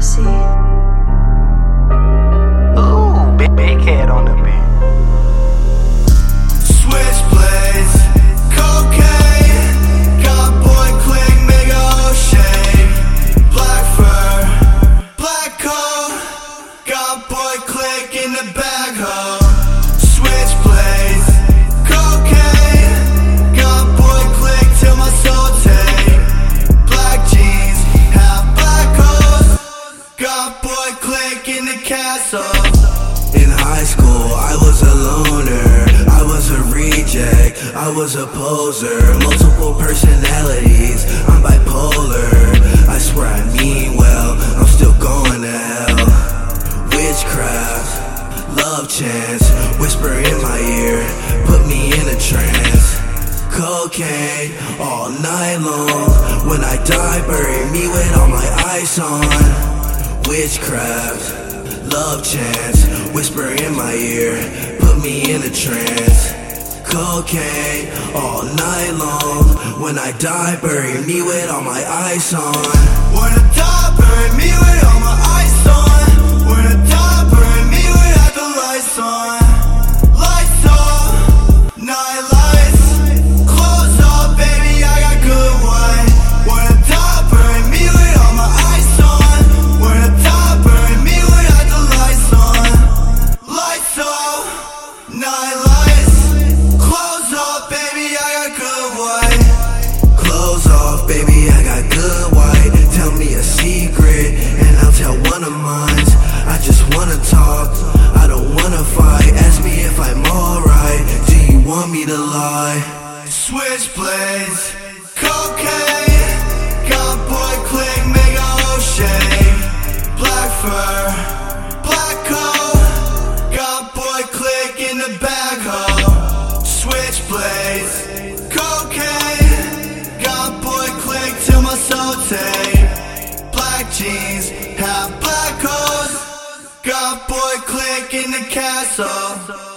Posse. Ooh, big head on the beat. Switchblades, cocaine, got boy click, make a whole shake. Black fur, black coat, got boy click in the bag ho. Switchblades, cocaine, got boy click till my soul take. Black jeans, half black coats, got boy click in the castle. In high school, I was a loner, I was a reject, I was a poser. Multiple personalities, I'm bipolar. I swear I mean well, I'm still going to hell. Witchcraft, love chants, whisper in my ear, put me in a trance. Cocaine, all night long. When I die, bury me with all my ice on. Witchcraft, love chants, whisper in my ear, put me in a trance. Cocaine, all night long. When I die, bury me with all my ice on. When I die, bury me with all my ice on. When I die, bury me without the lights on. Lights off, night lights, clothes off, baby, I got good wine. When I die, bury me with all my ice on. When I die, bury me without the lights on. Lights off, night lights, clothes off, baby, I got good white. Clothes off, baby, I got good white. Tell me a secret, and I'll tell one of mine. I just wanna talk, I don't wanna fight. Ask me if I'm alright, do you want me to lie? Switchblades, cocaine, got boy click, make a whole shake. Black fur, black coat, got boy click in the bag ho. Switchblades, cocaine, got boy click till my soul take. Black jeans, half black coats, got boy click in the castle.